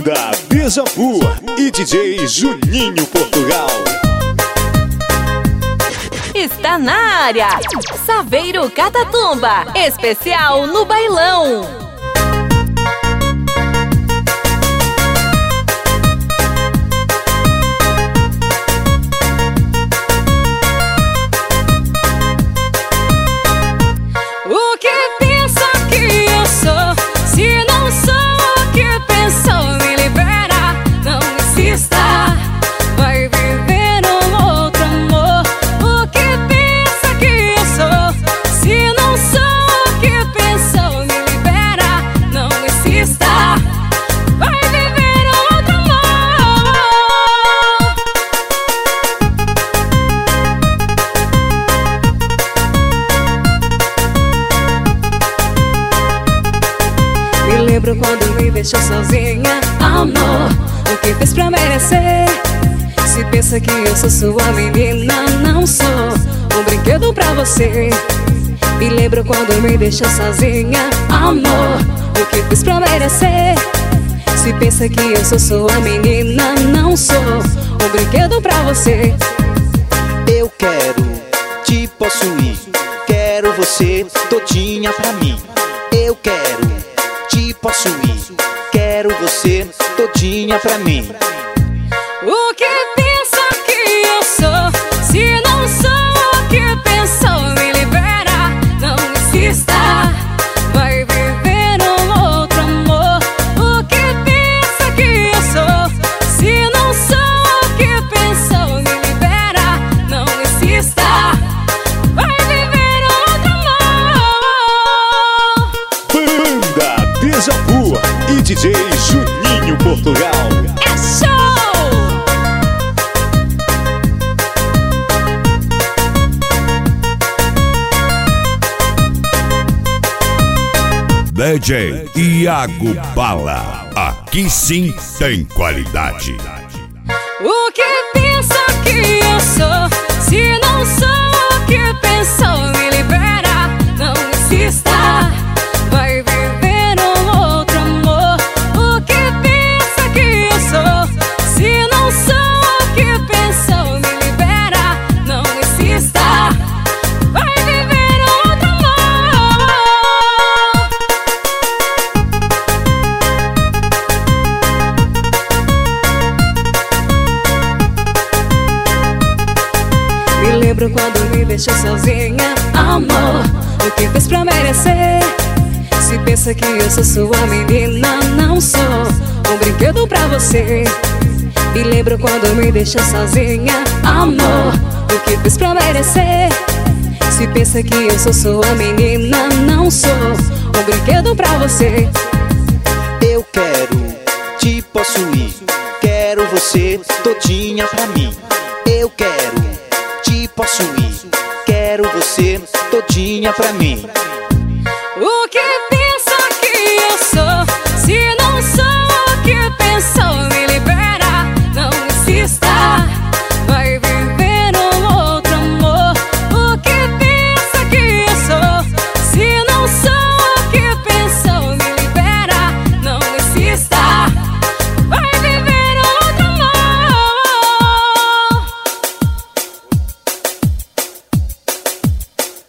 Banda Déjà Vu e DJ Juninho Portugal. Está na área, Saveiro Catatumba, especial no bailão. O que pensa que eu sou? Se não sou o que pensou, me libera, não insista. Vai viver um outro amor. O que pensa que eu sou? Se não sou o que pensou, me libera, não insista. Vai viver um outro amor. Me lembro quando me deixou sozinha, amor. O que fez pra merecer? Se pensa que eu sou sua menina, não sou um brinquedo pra você. Me lembro quando me deixou sozinha, amor. O que fez pra merecer? Se pensa que eu sou sua menina, não sou um brinquedo pra você. Eu quero te possuir, quero você todinha pra mim. Eu quero te possuir, quero você todinha pra mim. O que pensa que eu sou? Se não sou o que pensou, me libera, não insista. Vai viver um outro amor. O que pensa que eu sou? Se não sou o que pensou, me libera, não insista. Vai viver outro amor. Banda Déjà Vu e DJ Juninho Portugal. É show! DJ Iago Bala, aqui sim tem qualidade. O que pensa que eu sou? Se não sou o que pensou, me libera, não insista. Vai viver um outro amor. O que pensa que eu sou? Se não sou o que pensou, me libera, não insista. Vai viver outro amor. Me lembro quando me deixou sozinha, amor. O que fez pra merecer? Se pensa que eu sou sua menina, não sou um brinquedo pra você. Me lembro quando me deixou sozinha, amor. O que fez pra merecer? Se pensa que eu sou sua menina, não sou um brinquedo pra você. Eu quero te possuir, quero você todinha pra mim. Eu quero te possuir, quero você todinha pra mim.